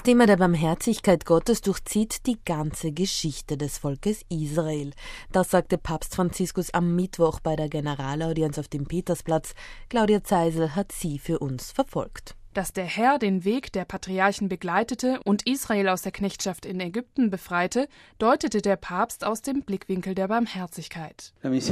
Thema der Barmherzigkeit Gottes durchzieht die ganze Geschichte des Volkes Israel. Das sagte Papst Franziskus am Mittwoch bei der Generalaudienz auf dem Petersplatz. Claudia Zeisel hat sie für uns verfolgt. Dass der Herr den Weg der Patriarchen begleitete und Israel aus der Knechtschaft in Ägypten befreite, deutete der Papst aus dem Blickwinkel der Barmherzigkeit.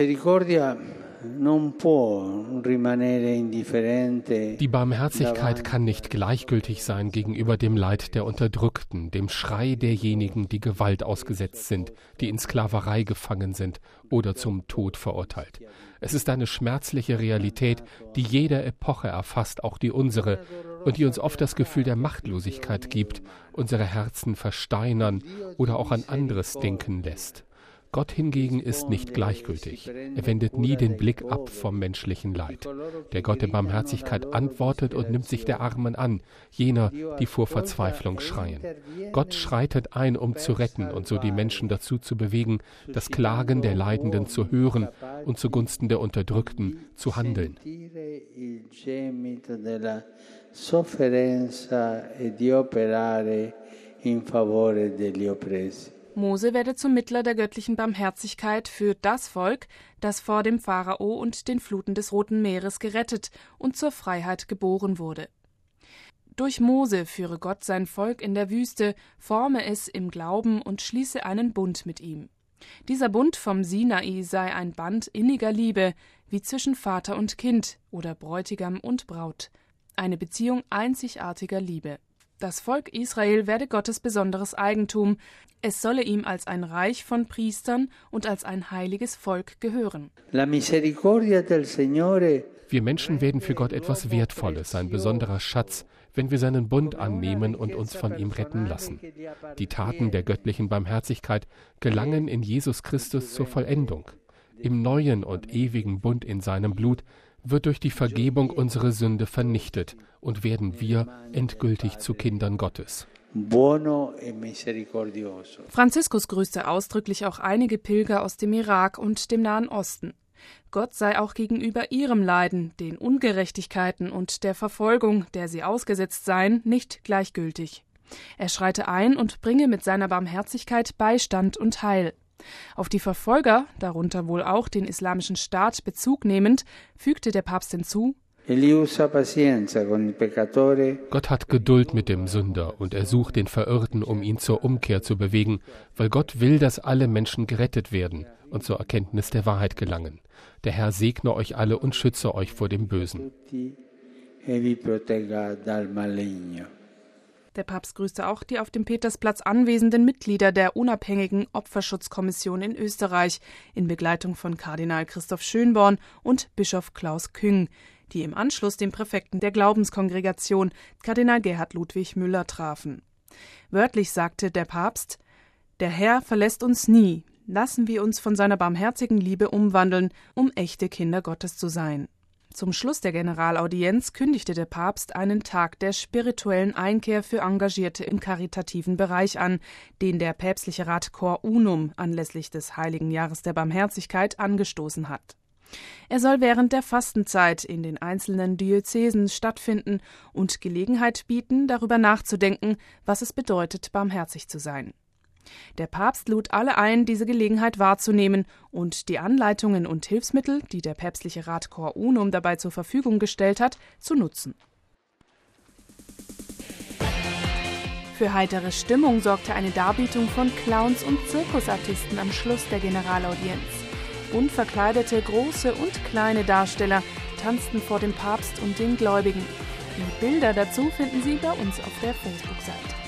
Die Barmherzigkeit kann nicht gleichgültig sein gegenüber dem Leid der Unterdrückten, dem Schrei derjenigen, die Gewalt ausgesetzt sind, die in Sklaverei gefangen sind oder zum Tod verurteilt. Es ist eine schmerzliche Realität, die jede Epoche erfasst, auch die unsere, und die uns oft das Gefühl der Machtlosigkeit gibt, unsere Herzen versteinern oder auch an anderes denken lässt. Gott hingegen ist nicht gleichgültig. Er wendet nie den Blick ab vom menschlichen Leid. Der Gott der Barmherzigkeit antwortet und nimmt sich der Armen an, jener, die vor Verzweiflung schreien. Gott schreitet ein, um zu retten und so die Menschen dazu zu bewegen, das Klagen der Leidenden zu hören und zugunsten der Unterdrückten zu handeln. Mose werde zum Mittler der göttlichen Barmherzigkeit für das Volk, das vor dem Pharao und den Fluten des Roten Meeres gerettet und zur Freiheit geboren wurde. Durch Mose führe Gott sein Volk in der Wüste, forme es im Glauben und schließe einen Bund mit ihm. Dieser Bund vom Sinai sei ein Band inniger Liebe, wie zwischen Vater und Kind oder Bräutigam und Braut. Eine Beziehung einzigartiger Liebe. Das Volk Israel werde Gottes besonderes Eigentum. Es solle ihm als ein Reich von Priestern und als ein heiliges Volk gehören. Wir Menschen werden für Gott etwas Wertvolles, ein besonderer Schatz, wenn wir seinen Bund annehmen und uns von ihm retten lassen. Die Taten der göttlichen Barmherzigkeit gelangen in Jesus Christus zur Vollendung. Im neuen und ewigen Bund in seinem Blut wird durch die Vergebung unsere Sünde vernichtet und werden wir endgültig zu Kindern Gottes. Franziskus grüßte ausdrücklich auch einige Pilger aus dem Irak und dem Nahen Osten. Gott sei auch gegenüber ihrem Leiden, den Ungerechtigkeiten und der Verfolgung, der sie ausgesetzt seien, nicht gleichgültig. Er schreite ein und bringe mit seiner Barmherzigkeit Beistand und Heil. Auf die Verfolger, darunter wohl auch den Islamischen Staat, Bezug nehmend, fügte der Papst hinzu: Gott hat Geduld mit dem Sünder und er sucht den Verirrten, um ihn zur Umkehr zu bewegen, weil Gott will, dass alle Menschen gerettet werden und zur Erkenntnis der Wahrheit gelangen. Der Herr segne euch alle und schütze euch vor dem Bösen. Der Papst grüßte auch die auf dem Petersplatz anwesenden Mitglieder der unabhängigen Opferschutzkommission in Österreich in Begleitung von Kardinal Christoph Schönborn und Bischof Klaus Küng, die im Anschluss den Präfekten der Glaubenskongregation, Kardinal Gerhard Ludwig Müller, trafen. Wörtlich sagte der Papst: Der Herr verlässt uns nie. Lassen wir uns von seiner barmherzigen Liebe umwandeln, um echte Kinder Gottes zu sein. Zum Schluss der Generalaudienz kündigte der Papst einen Tag der spirituellen Einkehr für Engagierte im karitativen Bereich an, den der päpstliche Rat Cor Unum anlässlich des Heiligen Jahres der Barmherzigkeit angestoßen hat. Er soll während der Fastenzeit in den einzelnen Diözesen stattfinden und Gelegenheit bieten, darüber nachzudenken, was es bedeutet, barmherzig zu sein. Der Papst lud alle ein, diese Gelegenheit wahrzunehmen und die Anleitungen und Hilfsmittel, die der päpstliche Rat Cor Unum dabei zur Verfügung gestellt hat, zu nutzen. Für heitere Stimmung sorgte eine Darbietung von Clowns und Zirkusartisten am Schluss der Generalaudienz. Bunt verkleidete große und kleine Darsteller tanzten vor dem Papst und den Gläubigen. Die Bilder dazu finden Sie bei uns auf der Facebook-Seite.